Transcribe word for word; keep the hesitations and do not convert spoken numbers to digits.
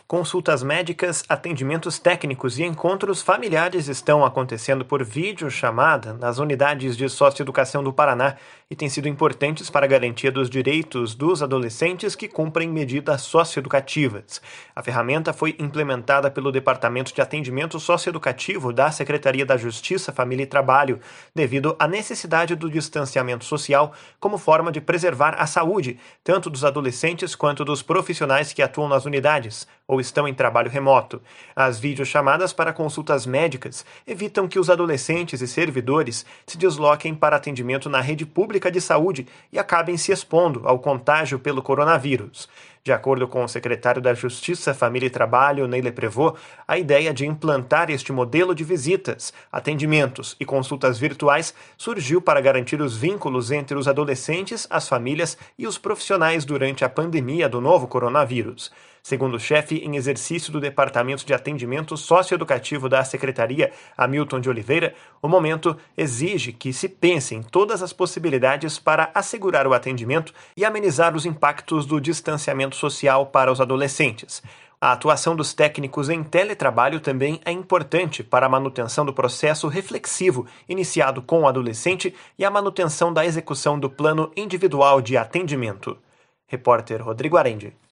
Consultas médicas, atendimentos técnicos e encontros familiares estão acontecendo por videochamada nas unidades de socioeducação do Paraná e têm sido importantes para a garantia dos direitos dos adolescentes que cumprem medidas socioeducativas. A ferramenta foi implementada pelo Departamento de Atendimento Socioeducativo da Secretaria da Justiça, Família e Trabalho, devido à necessidade do distanciamento social como forma de preservar a saúde, tanto dos adolescentes quanto dos profissionais que atuam nas unidades ou estão em trabalho remoto. As videochamadas para consultas médicas evitam que os adolescentes e servidores se desloquem para atendimento na rede pública de saúde e acabem se expondo ao contágio pelo coronavírus. De acordo com o secretário da Justiça, Família e Trabalho, Ney Leprevot, a ideia de implantar este modelo de visitas, atendimentos e consultas virtuais surgiu para garantir os vínculos entre os adolescentes, as famílias e os profissionais durante a pandemia do novo coronavírus. Segundo o chefe em exercício do Departamento de Atendimento Socioeducativo da Secretaria, Hamilton de Oliveira, o momento exige que se pense em todas as possibilidades para assegurar o atendimento e amenizar os impactos do distanciamento social para os adolescentes. A atuação dos técnicos em teletrabalho também é importante para a manutenção do processo reflexivo iniciado com o adolescente e a manutenção da execução do plano individual de atendimento. Repórter Rodrigo Arendi.